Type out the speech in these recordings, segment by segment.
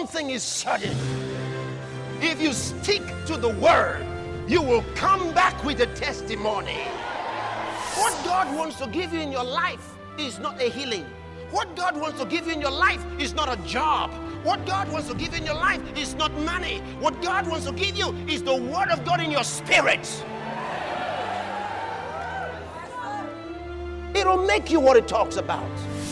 thing is certain. If you stick to the word, you will come back with a testimony. What God wants to give you in your life is not a healing. What God wants to give you in your life is not a job. What God wants to give you in your life is not money. What God wants to give you is the word of God in your spirit. It'll make you what it talks about.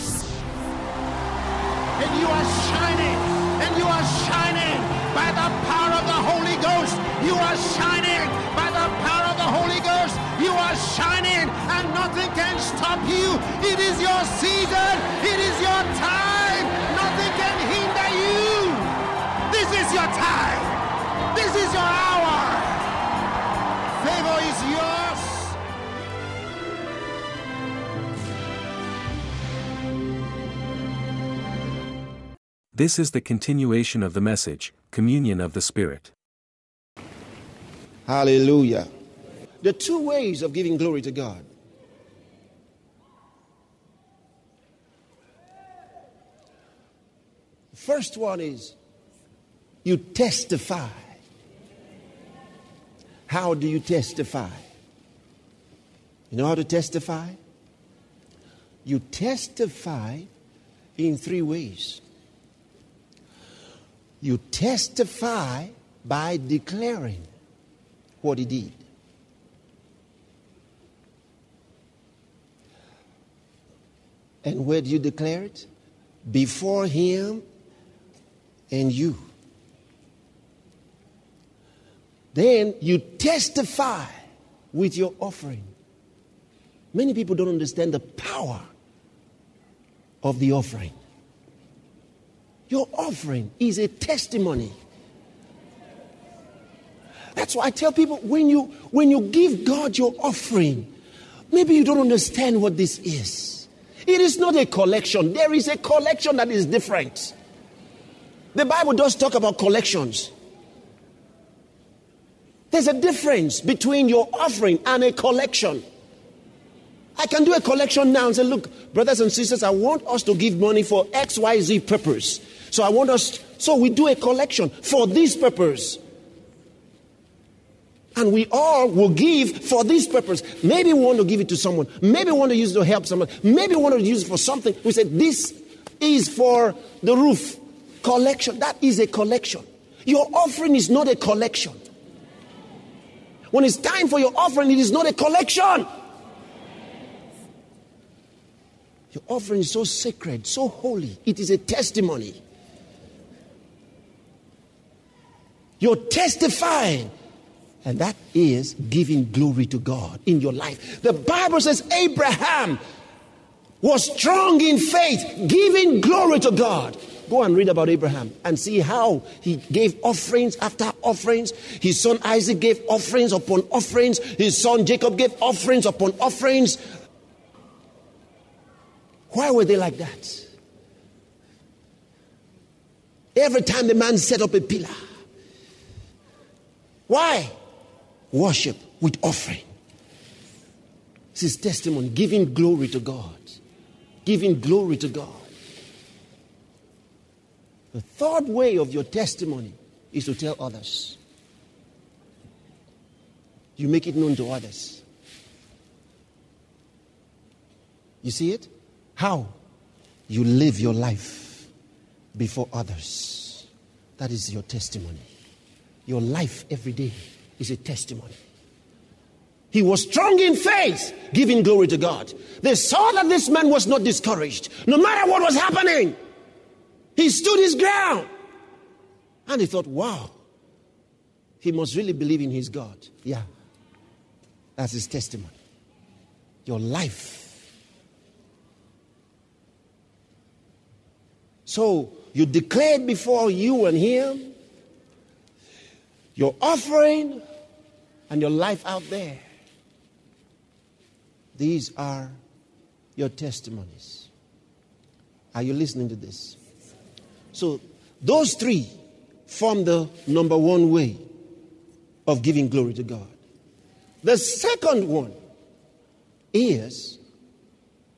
And you are shining. And you are shining by the power of the Holy Ghost. You are shining by the power of the Holy Ghost. You are shining and nothing can stop you. It is your season. It is your time. Nothing can hinder you. This is your time. This is your hour. Favor is yours. This is the continuation of the message, Communion of the Spirit. Hallelujah. The two ways of giving glory to God. First one is you testify. How do you testify? You know how to testify? You testify in three ways. You testify by declaring what he did. And where do you declare it? Before him and you. Then you testify with your offering. Many people don't understand the power of the offering. Your offering is a testimony. That's why I tell people, when you give God your offering, maybe you don't understand what this is. It is not a collection. There is a collection that is different. The Bible does talk about collections. There's a difference between your offering and a collection. I can do a collection now and say, look, brothers and sisters, I want us to give money for XYZ purpose. So we do a collection for this purpose. And we all will give for this purpose. Maybe we want to give it to someone. Maybe we want to use it to help someone. Maybe we want to use it for something. We said, this is for the roof. Collection. That is a collection. Your offering is not a collection. When it's time for your offering, it is not a collection. Your offering is so sacred, so holy. It is a testimony. You're testifying. And that is giving glory to God in your life. The Bible says Abraham was strong in faith, giving glory to God. Go and read about Abraham and see how he gave offerings after offerings. His son Isaac gave offerings upon offerings. His son Jacob gave offerings upon offerings. Why were they like that? Every time the man set up a pillar. Why? Worship with offering. This is testimony, giving glory to God. Giving glory to God. The third way of your testimony is to tell others. You make it known to others. You see it? How? You live your life before others. That is your testimony. Your life every day is a testimony. He was strong in faith, giving glory to God. They saw that this man was not discouraged. No matter what was happening, he stood his ground. And they thought, wow, he must really believe in his God. Yeah, that's his testimony. Your life. So you declared before you and him, your offering and your life out there. These are your testimonies. Are you listening to this? So those three form the number one way of giving glory to God. The second one is,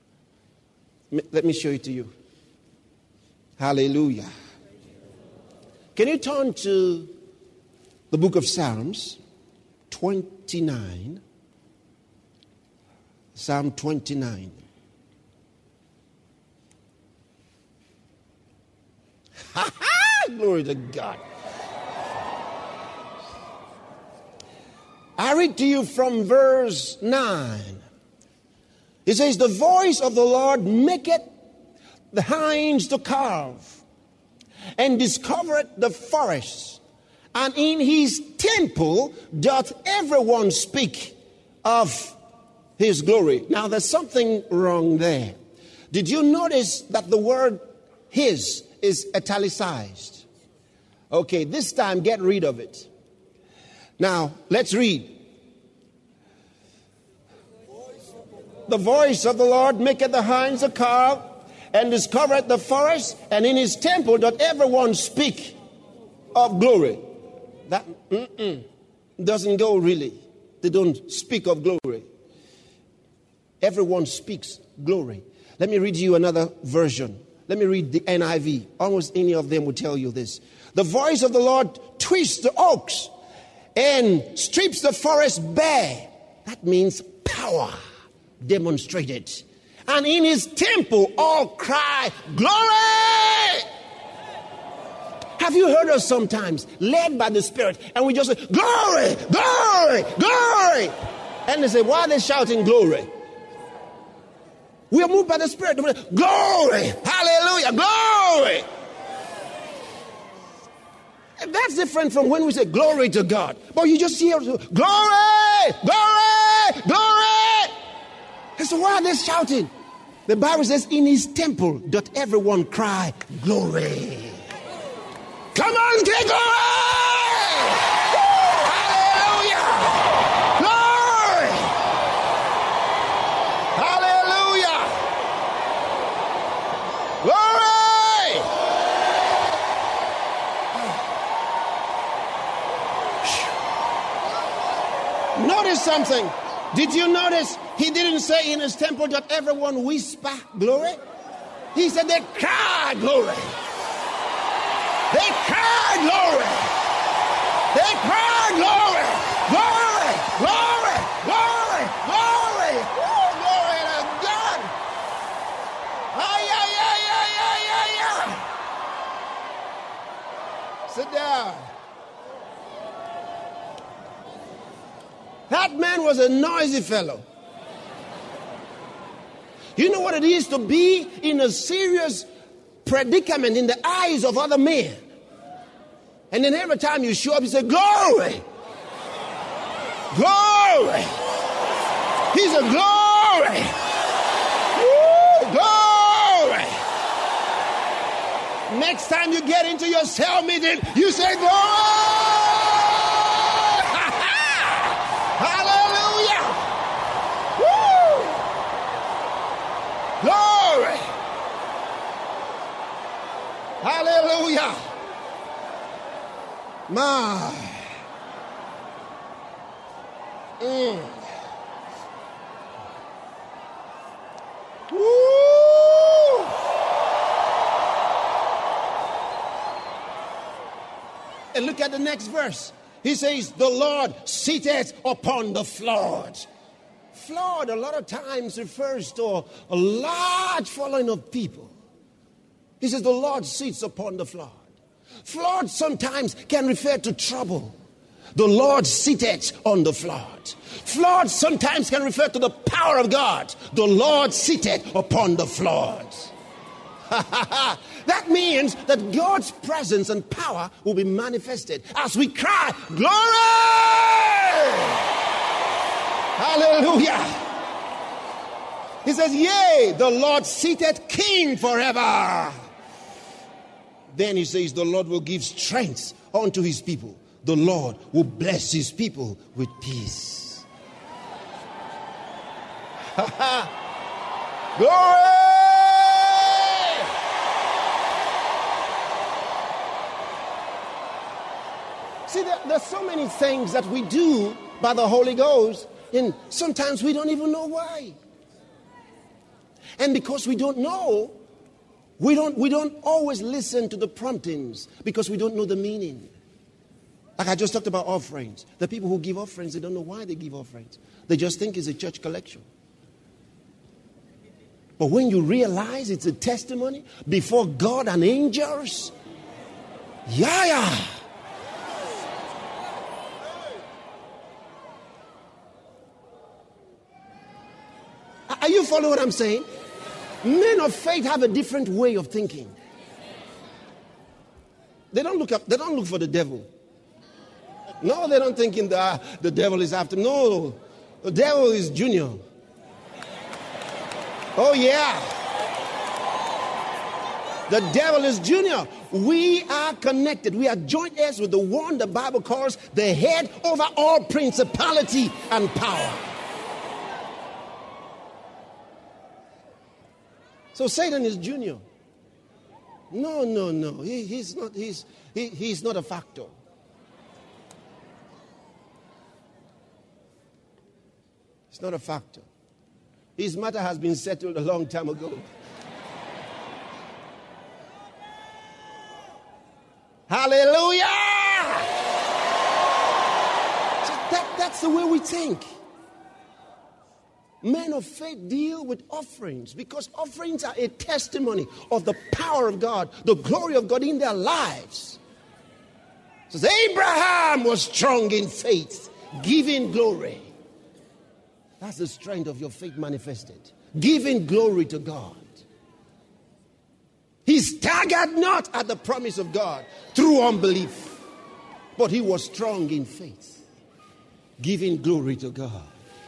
let me show it to you. Hallelujah. Can you turn to the book of Psalms 29? Psalm 29. Glory to God. I read to you from verse 9. It says, the voice of the Lord maketh the hinds to calve, and discovereth the forest, and in his temple doth everyone speak of his glory. Now there's something wrong there. Did you notice that the word his is italicized? Okay, this time get rid of it. Now let's read. The voice of the Lord maketh the hinds to calve, and discovereth the forest, and in his temple doth everyone speak of glory. That doesn't go really. They don't speak of glory. Everyone speaks glory. Let me read you another version. Let me read the NIV. Almost any of them will tell you this. The voice of the Lord twists the oaks and strips the forest bare. That means power demonstrated. And in his temple all cry, glory! Have you heard us sometimes led by the Spirit and we just say, glory, glory, glory? And they say, why are they shouting glory? We are moved by the Spirit. Glory, hallelujah, glory. And that's different from when we say glory to God. But you just hear glory, glory, glory. And so why are they shouting? The Bible says, in his temple doth everyone cry, glory. Come on, say glory! Hallelujah! Glory! Hallelujah! Glory! Notice something. Did you notice he didn't say in his temple that everyone whisper glory? He said they cry glory. They cry glory. They cry glory. Glory, glory, glory, glory. Oh, glory to God. Ay, ay, ay, ay, ay, ay, ay. Sit down. That man was a noisy fellow. You know what it is to be in a serious predicament in the eyes of other men. And then every time you show up, you say, glory. Glory. He's a glory. Woo, glory. Next time you get into your cell meeting, you say, glory. Hallelujah. Woo. Glory. Hallelujah. My. Woo. And look at the next verse. He says, the Lord sitteth upon the flood. Flood a lot of times refers to a large following of people. He says the Lord sits upon the flood. Flood sometimes can refer to trouble. The Lord sitteth on the flood. Flood sometimes can refer to the power of God. The Lord sitteth upon the flood. That means that God's presence and power will be manifested as we cry, glory! Hallelujah. He says, yea, the Lord seated king forever. Then he says, the Lord will give strength unto his people. The Lord will bless his people with peace. Glory! See, there's so many things that we do by the Holy Ghost, and sometimes we don't even know why. And because we don't know, We don't always listen to the promptings because we don't know the meaning. Like I just talked about offerings. The people who give offerings, they don't know why they give offerings. They just think it's a church collection. But when you realize it's a testimony before God and angels, yeah. Are you following what I'm saying? Men of faith have a different way of thinking. They don't look for the devil. No, they don't think the devil is after. No, the devil is Junior. Oh yeah. The devil is Junior. We are connected. We are joint heirs with the one the Bible calls the head over all principality and power. So Satan is Junior. No. He's not a factor. It's not a factor. His matter has been settled a long time ago. Hallelujah! So that's the way we think. Men of faith deal with offerings because offerings are a testimony of the power of God, the glory of God in their lives. It says Abraham was strong in faith, giving glory. That's the strength of your faith manifested. Giving glory to God. He staggered not at the promise of God through unbelief, but he was strong in faith, giving glory to God.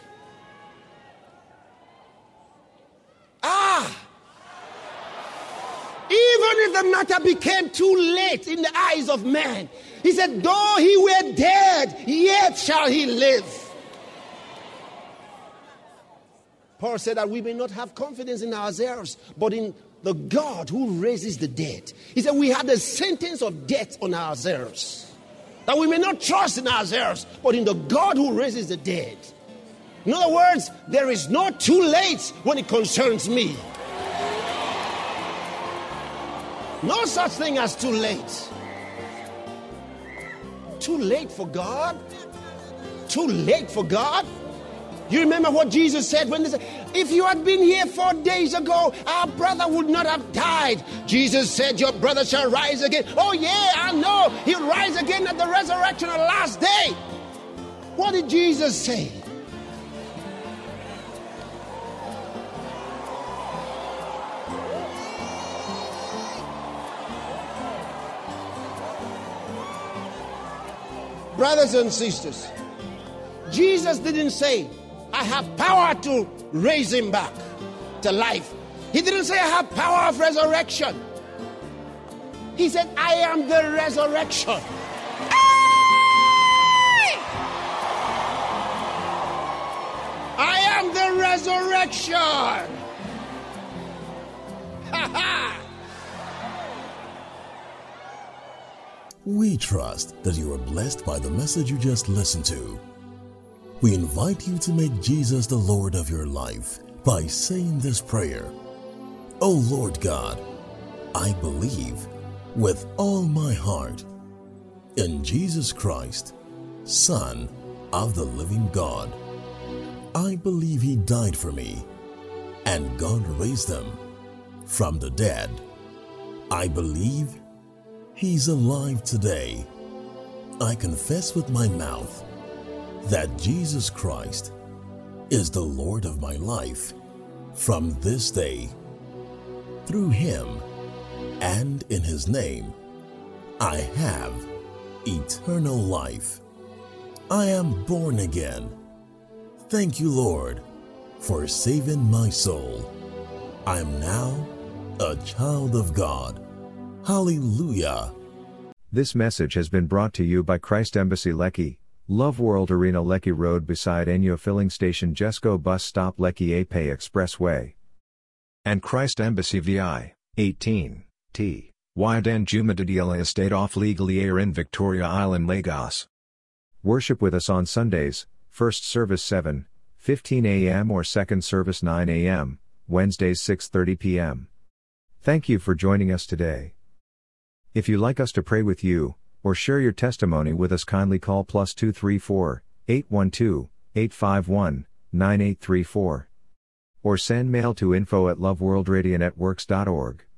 Even if the matter became too late in the eyes of man, he said, though he were dead, yet shall he live. Paul said that we may not have confidence in ourselves, but in the God who raises the dead. He said we had the sentence of death on ourselves. That we may not trust in ourselves, but in the God who raises the dead. In other words, there is no too late when it concerns me. No such thing as too late. Too late for God? Too late for God? You remember what Jesus said when they said, if you had been here 4 days ago, our brother would not have died. Jesus said, your brother shall rise again. Oh yeah, I know. He'll rise again at the resurrection of the last day. What did Jesus say? Brothers and sisters, Jesus didn't say, I have power to raise him back to life. He didn't say, I have power of resurrection. He said, I am the resurrection. I am the resurrection. Ha ha. We trust that you are blessed by the message you just listened to. We invite you to make Jesus the Lord of your life by saying this prayer. O Lord God, I believe with all my heart in Jesus Christ, Son of the living God. I believe he died for me and God raised him from the dead. I believe he's alive today. I confess with my mouth that Jesus Christ is the Lord of my life from this day. Through him and in his name, I have eternal life. I am born again. Thank you, Lord, for saving my soul. I am now a child of God. Hallelujah. This message has been brought to you by Christ Embassy Lekki, Love World Arena Lekki Road beside Enyo Filling Station Jesco Bus Stop Lekki Ape Expressway. And Christ Embassy VI, 18, T, Wyden Jumadadila Estate off Legally Air in Victoria Island, Lagos. Worship with us on Sundays, first service 7:15 a.m. or second service 9 a.m., Wednesdays 6:30 p.m. Thank you for joining us today. If you'd like us to pray with you, or share your testimony with us, kindly call +234 812 851 9834. Or send mail to info@loveworldradionetworks.org.